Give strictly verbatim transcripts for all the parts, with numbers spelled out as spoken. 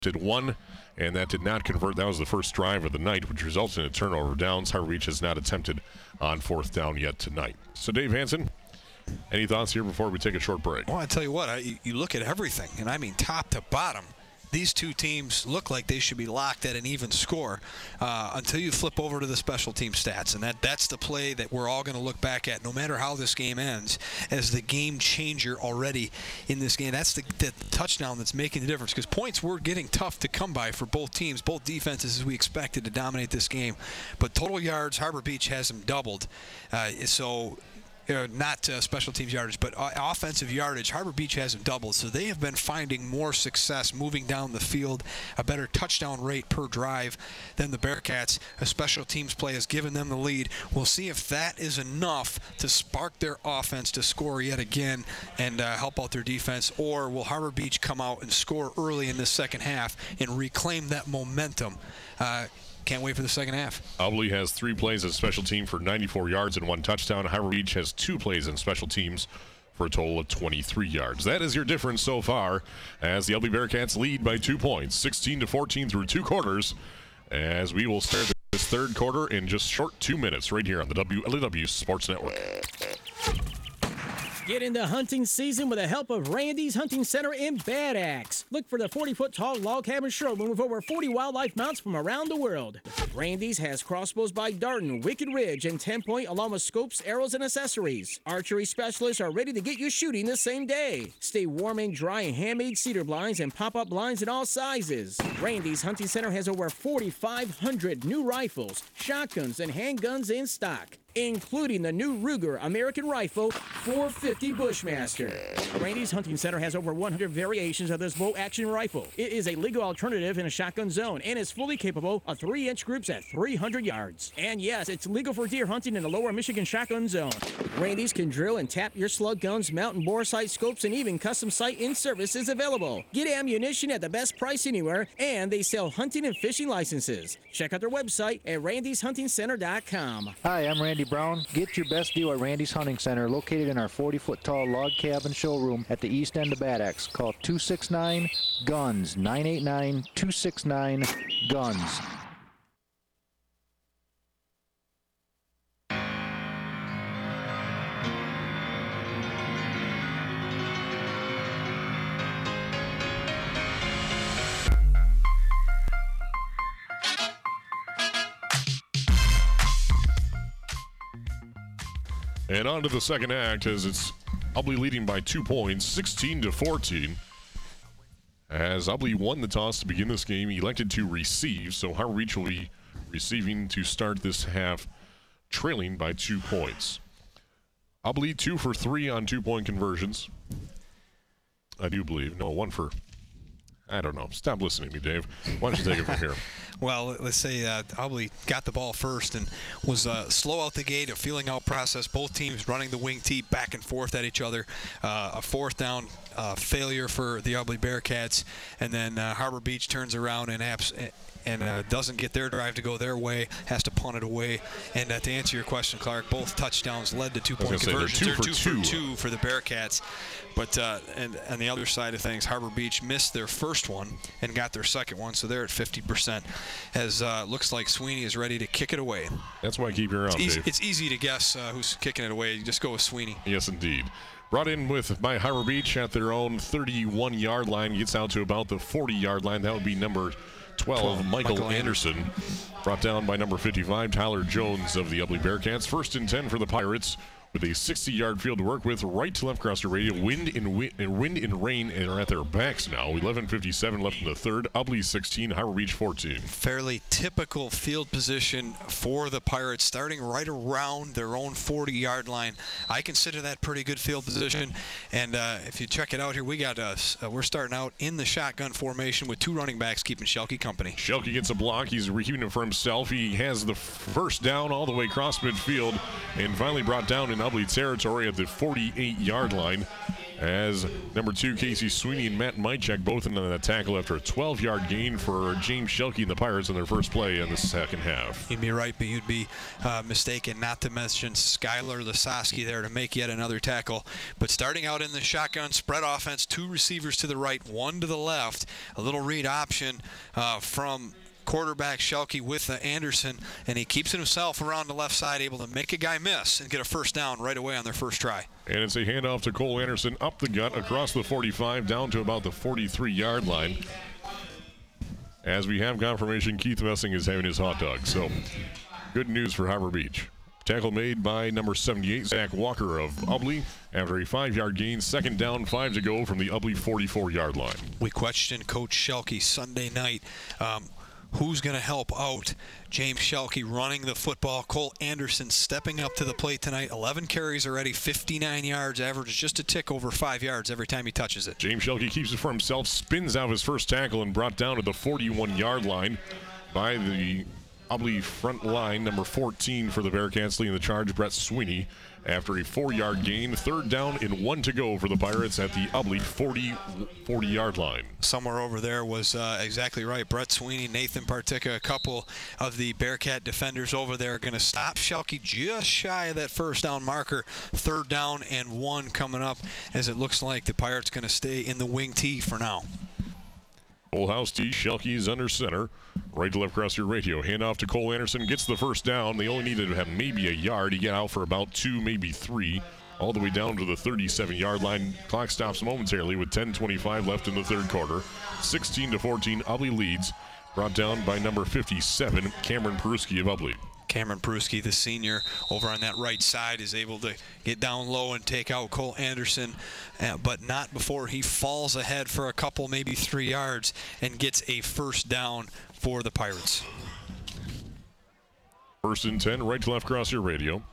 did one, and that did not convert. That was the first drive of the night, which resulted in a turnover downs. Harbor Beach has not attempted on fourth down yet tonight. So, Dave Hansen, any thoughts here before we take a short break? Well, I tell you what, I, you look at everything, and I mean top to bottom. These two teams look like they should be locked at an even score uh, until you flip over to the special team stats. And that, that's the play that we're all going to look back at, no matter how this game ends, as the game changer already in this game. That's the, the touchdown that's making the difference, because points were getting tough to come by for both teams, both defenses, as we expected to dominate this game. But total yards, Harbor Beach has them doubled. Uh, so... Uh, not uh, special teams yardage, but uh, offensive yardage. Harbor Beach has them doubled, so they have been finding more success moving down the field, a better touchdown rate per drive than the Bearcats. A special teams play has given them the lead. We'll see if that is enough to spark their offense to score yet again and uh, help out their defense, or will Harbor Beach come out and score early in this second half and reclaim that momentum? Uh, Can't wait for the second half. Ubly has three plays as special team for ninety-four yards and one touchdown. Harbor Beach has two plays in special teams for a total of twenty-three yards. That is your difference so far, as the Ubly Bearcats lead by two points, sixteen to fourteen through two quarters, as we will start this third quarter in just short two minutes right here on the W L A W Sports Network. Get into hunting season with the help of Randy's Hunting Center in Bad Axe. Look for the forty-foot tall log cabin showroom with over forty wildlife mounts from around the world. Randy's has crossbows by Darton, Wicked Ridge, and ten point, along with scopes, arrows, and accessories. Archery specialists are ready to get you shooting the same day. Stay warm and dry in handmade cedar blinds and pop-up blinds in all sizes. Randy's Hunting Center has over forty-five hundred new rifles, shotguns, and handguns in stock, including the new Ruger American Rifle four fifty Bushmaster. Randy's Hunting Center has over one hundred variations of this bow-action rifle. It is a legal alternative in a shotgun zone and is fully capable of three inch groups at three hundred yards. And yes, it's legal for deer hunting in the lower Michigan shotgun zone. Randy's can drill and tap your slug guns, mountain bore sight scopes, and even custom sight-in service is available. Get ammunition at the best price anywhere, and they sell hunting and fishing licenses. Check out their website at randys hunting center dot com. Hi, I'm Randy Brown. Get your best deal at Randy's Hunting Center, located in our forty-foot tall log cabin showroom at the east end of Bad Axe. Call two six nine, G U N S, nine eight nine, two six nine, G U N S. And on to the second act, as it's Ubly leading by two points, sixteen to fourteen. As Ubly won the toss to begin this game, elected to receive, so Harbor Beach will be receiving to start this half, trailing by two points. Ubly two for three on two-point conversions. I do believe. No, one for... I don't know. Stop listening to me, Dave. Why don't you take it from here? Well, let's say uh, Ubly got the ball first and was uh, slow out the gate, a feeling out process. Both teams running the wing tee back and forth at each other. Uh, a fourth down uh, failure for the Ubly Bearcats, and then uh, Harbor Beach turns around and abs- and uh, doesn't get their drive to go their way, has to punt it away. And uh, to answer your question, Clark, both touchdowns led to two-point conversions. They're two, they're for, two, two. for two for the Bearcats. But uh, and on the other side of things, Harbor Beach missed their first one and got their second one, so they're at fifty percent. As uh, looks like Sweeney is ready to kick it away. That's why I keep you around, it's easy, Dave. It's easy to guess uh, who's kicking it away. You just go with Sweeney. Yes, indeed. Brought in with by Harbor Beach at their own thirty-one yard line. Gets out to about the forty yard line. That would be number twelve, twelve Michael, Michael Anderson. Brought down by number fifty-five, Tyler Jones of the Ubly Bearcats. First and ten for the Pirates, with a sixty yard field to work with, right to left across the radio. Wind and, wind and wind and rain are at their backs now. eleven fifty-seven left in the third. Ubly sixteen, Harbor Beach fourteen. Fairly typical field position for the Pirates, starting right around their own forty yard line. I consider that pretty good field position. And uh, if you check it out here, we got us. Uh, we're starting out in the shotgun formation with two running backs keeping Shelke company. Shelke gets a block. He's reheating it for himself. He has the first down all the way across midfield, and finally brought down in Ubly territory at the forty-eight yard line, as number two, Casey Sweeney and Matt Mychek both in on that tackle after a twelve-yard gain for James Shelkey and the Pirates in their first play in the second half. You'd be right, but you'd be uh, mistaken not to mention Skylar Lasowski there to make yet another tackle. But starting out in the shotgun spread offense, two receivers to the right, one to the left, a little read option uh, from quarterback Shelkey with uh, Anderson, and he keeps it himself around the left side, able to make a guy miss and get a first down right away on their first try. And it's a handoff to Cole Anderson up the gut across the forty-five down to about the forty-three-yard line. As we have confirmation, Keith Messing is having his hot dog. So good news for Harbor Beach. Tackle made by number seventy-eight, Zach Walker of Ubly, after a five-yard gain. Second down, five to go from the Ubly forty-four-yard line. We questioned Coach Shelkey Sunday night. Um, Who's going to help out James Shelkey running the football? Cole Anderson stepping up to the plate tonight. eleven carries already, fifty-nine yards, average just a tick over five yards every time he touches it. James Shelkey keeps it for himself, spins out his first tackle and brought down to the forty-one-yard line by the Ubly front line, number fourteen for the Bearcats leading the charge, Brett Sweeney. After a four-yard gain, third down and one to go for the Pirates at the Ubly forty-yard line. Somewhere over there was uh, exactly right. Brett Sweeney, Nathan Partica, a couple of the Bearcat defenders over there are going to stop Shelkey just shy of that first down marker. Third down and one coming up as it looks like the Pirates going to stay in the wing T for now. Full house T, Shelkey is under center. Right to left across your radio. Handoff to Cole Anderson. Gets the first down. They only needed to have maybe a yard. He got out for about two, maybe three. All the way down to the thirty-seven-yard line. Clock stops momentarily with ten twenty-five left in the third quarter. sixteen to fourteen, Ubly leads. Brought down by number fifty-seven, Cameron Peruski of Ubly. Cameron Peruski, the senior, over on that right side, is able to get down low and take out Cole Anderson, uh, but not before he falls ahead for a couple, maybe three yards, and gets a first down for the Pirates. First and ten, right to left across your radio.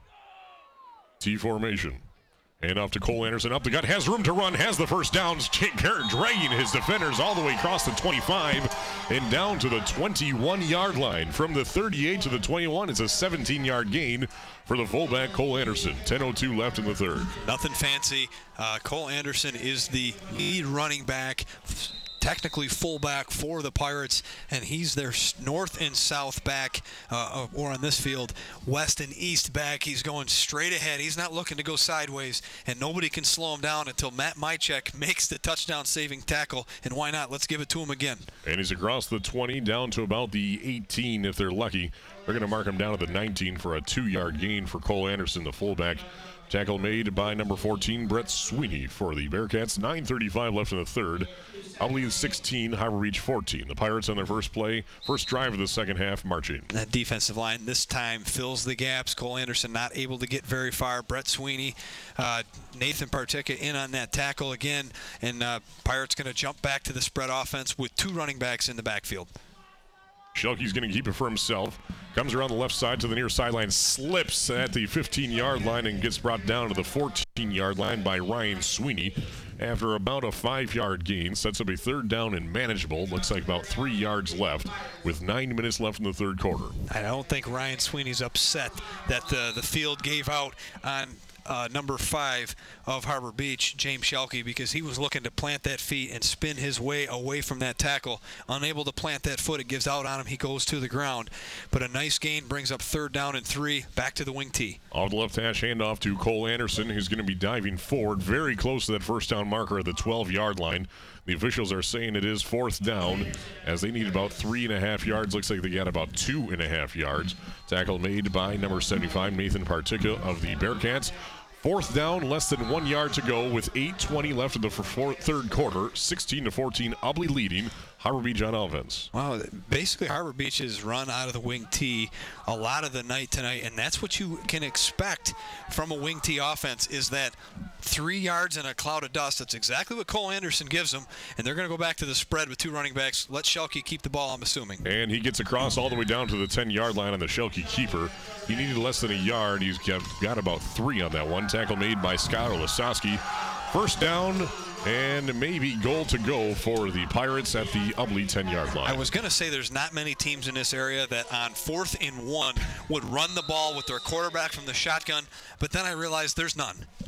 T formation. And off to Cole Anderson, up the gut, has room to run, has the first down, dragging his defenders all the way across the twenty-five and down to the twenty-one-yard line. From the thirty-eight to the twenty-one, it's a seventeen-yard gain for the fullback, Cole Anderson. ten oh two left in the third. Nothing fancy. Uh, Cole Anderson is the lead running back, technically fullback for the Pirates, and he's their north and south back, uh, or on this field, west and east back. He's going straight ahead. He's not looking to go sideways, and nobody can slow him down until Matt Mychek makes the touchdown-saving tackle, and why not? Let's give it to him again. And he's across the twenty, down to about the eighteen if they're lucky. They're going to mark him down to the nineteen for a two-yard gain for Cole Anderson, the fullback. Tackle made by number fourteen, Brett Sweeney for the Bearcats. nine thirty-five left in the third. Ubly sixteen, Harbor Beach fourteen. The Pirates on their first play, first drive of the second half, marching. That defensive line this time fills the gaps. Cole Anderson not able to get very far. Brett Sweeney, uh, Nathan Partica in on that tackle again, and uh, Pirates going to jump back to the spread offense with two running backs in the backfield. Shelkey's going to keep it for himself. Comes around the left side to the near sideline, slips at the fifteen-yard line and gets brought down to the fourteen-yard line by Ryan Sweeney. After about a five-yard gain, sets up a third down and manageable. Looks like about three yards left with nine minutes left in the third quarter. I don't think Ryan Sweeney's upset that the, the field gave out on Uh, number five of Harbor Beach, James Shelkey, because he was looking to plant that feet and spin his way away from that tackle. Unable to plant that foot, it gives out on him. He goes to the ground. But a nice gain brings up third down and three, back to the wing tee. Off the left hash, handoff to Cole Anderson, who's going to be diving forward very close to that first down marker at the twelve-yard line. The officials are saying it is fourth down as they need about three and a half yards. Looks like they got about two and a half yards. Tackle made by number seventy-five, Nathan Partica of the Bearcats. Fourth down, less than one yard to go with eight twenty left in the fourth, third quarter. sixteen to fourteen, Ubly leading. Harbor Beach on offense. Wow, basically Harbor Beach is run out of the wing tee a lot of the night tonight, and that's what you can expect from a wing tee offense, is that three yards in a cloud of dust. That's exactly what Cole Anderson gives them, and they're going to go back to the spread with two running backs. Let Shelkey keep the ball, I'm assuming. And he gets across all the way down to the ten-yard line on the Shelkey keeper. He needed less than a yard. He's got, got about three on that one. Tackle made by Skylar Lasowski. First down and maybe goal to go for the Pirates at the Ubly ten-yard line. I was going to say there's not many teams in this area that on fourth and one would run the ball with their quarterback from the shotgun, but then I realized there's none.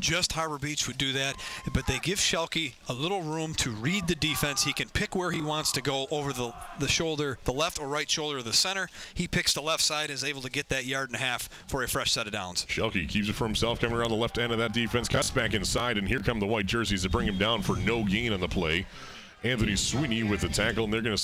just Harbor Beach would do that, but they give Schelke a little room to read the defense. He can pick where he wants to go over the, the shoulder, the left or right shoulder or the center. He picks the left side, is able to get that yard and a half for a fresh set of downs. Schelke keeps it for himself, coming around the left end of that defense, cuts back inside, and here come the white jerseys to bring him down for no gain on the play. Anthony Sweeney with the tackle, and they're going to